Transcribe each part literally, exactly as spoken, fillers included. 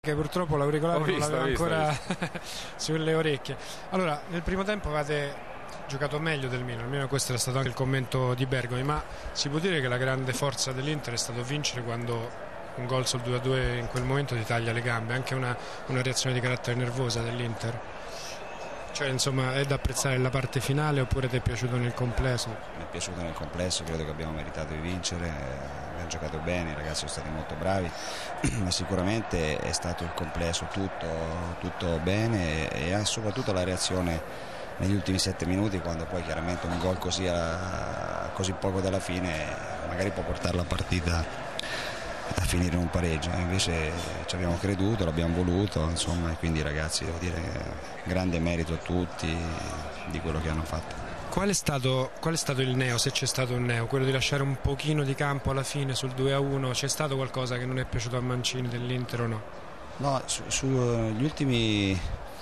Che purtroppo l'auricolare non l'aveva ancora sulle orecchie. Allora, nel primo tempo avete giocato meglio del Milan, almeno questo era stato anche il commento di Bergomi, ma si può dire che la grande forza dell'Inter è stato vincere quando un gol sul due a due in quel momento ti taglia le gambe, anche una, una reazione di carattere nervosa dell'Inter. Cioè, insomma, è da apprezzare la parte finale oppure ti è piaciuto nel complesso? Mi è piaciuto nel complesso, credo che abbiamo meritato di vincere, abbiamo giocato bene, i ragazzi sono stati molto bravi, ma sicuramente è stato il complesso tutto, tutto bene e soprattutto la reazione negli ultimi sette minuti, quando poi chiaramente un gol così, a, così poco dalla fine magari può portare la partita a finire in un pareggio, invece ci abbiamo creduto, l'abbiamo voluto, insomma, e quindi ragazzi, devo dire, grande merito a tutti di quello che hanno fatto. Qual è stato, qual è stato il neo, se c'è stato un neo, quello di lasciare un pochino di campo alla fine sul due a uno? C'è stato qualcosa che non è piaciuto a Mancini dell'Inter o no? No, sugli su, uh, ultimi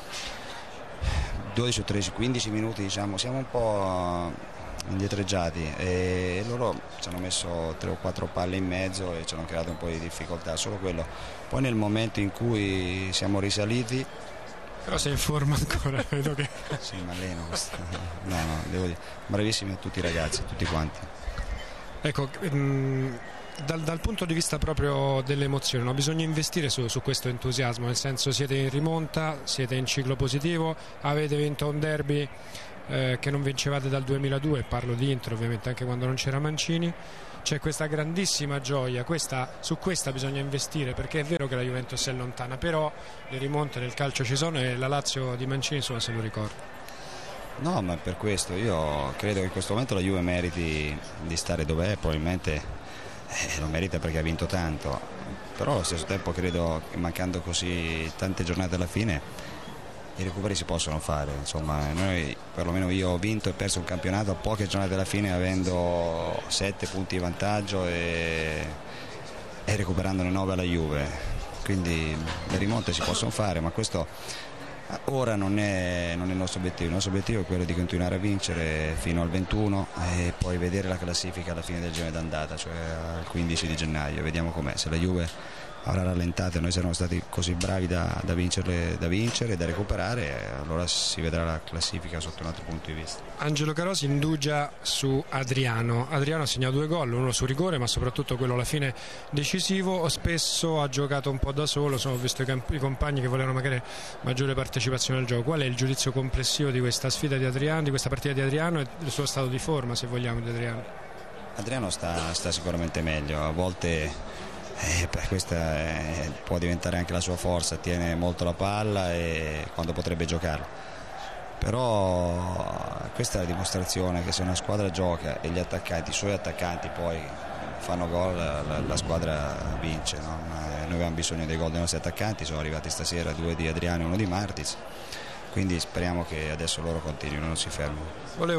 dodici o tredici quindici minuti, diciamo, siamo un po' indietreggiati e loro ci hanno messo tre o quattro palle in mezzo e ci hanno creato un po' di difficoltà, solo quello. Poi nel momento in cui siamo risaliti, però sei in forma ancora, vedo che sì, ma alleno no, no, devo dire, bravissimi tutti i ragazzi, tutti quanti. Ecco, mh, dal, dal punto di vista proprio delle emozioni, no? Bisogna investire su, su questo entusiasmo, nel senso, siete in rimonta, siete in ciclo positivo, avete vinto un derby eh, che non vincevate dal duemiladue, parlo di Inter ovviamente anche quando non c'era Mancini, c'è questa grandissima gioia, questa, su questa bisogna investire, perché è vero che la Juventus è lontana, però le rimonte nel calcio ci sono e la Lazio di Mancini insomma se lo ricorda. No, ma per questo io credo che in questo momento la Juve meriti di stare dov'è, probabilmente eh, lo merita perché ha vinto tanto, però allo stesso tempo credo che mancando così tante giornate alla fine i recuperi si possono fare, insomma, noi, perlomeno io ho vinto e perso un campionato a poche giornate alla fine avendo sette punti di vantaggio e, e recuperandone nove alla Juve, quindi le rimonte si possono fare, ma questo ora non è, non è il nostro obiettivo. Il nostro obiettivo è quello di continuare a vincere fino al ventuno e poi vedere la classifica alla fine del girone d'andata, cioè al quindici di gennaio, vediamo com'è, se la Juve avrà rallentato e noi saremo stati così bravi da, da, vincerle, da vincere e da recuperare, allora si vedrà la classifica sotto un altro punto di vista. Angelo Carosi indugia su Adriano. Adriano ha segnato due gol, uno su rigore ma soprattutto quello alla fine decisivo, spesso ha giocato un po' da solo, sono visto i, camp- i compagni che volevano magari maggiore partecipazione al gioco. Qual è il giudizio complessivo di questa sfida di Adriano, di questa partita di Adriano e del suo stato di forma, se vogliamo, di Adriano? Adriano sta, sta sicuramente meglio, a volte Eh, questa eh, può diventare anche la sua forza, tiene molto la palla e quando potrebbe giocarla, però questa è la dimostrazione che se una squadra gioca e gli attaccanti, i suoi attaccanti poi fanno gol, la, la squadra vince, no? Noi avevamo bisogno dei gol dei nostri attaccanti, sono arrivati stasera due di Adriano e uno di Martins, quindi speriamo che adesso loro continuino, non si fermino.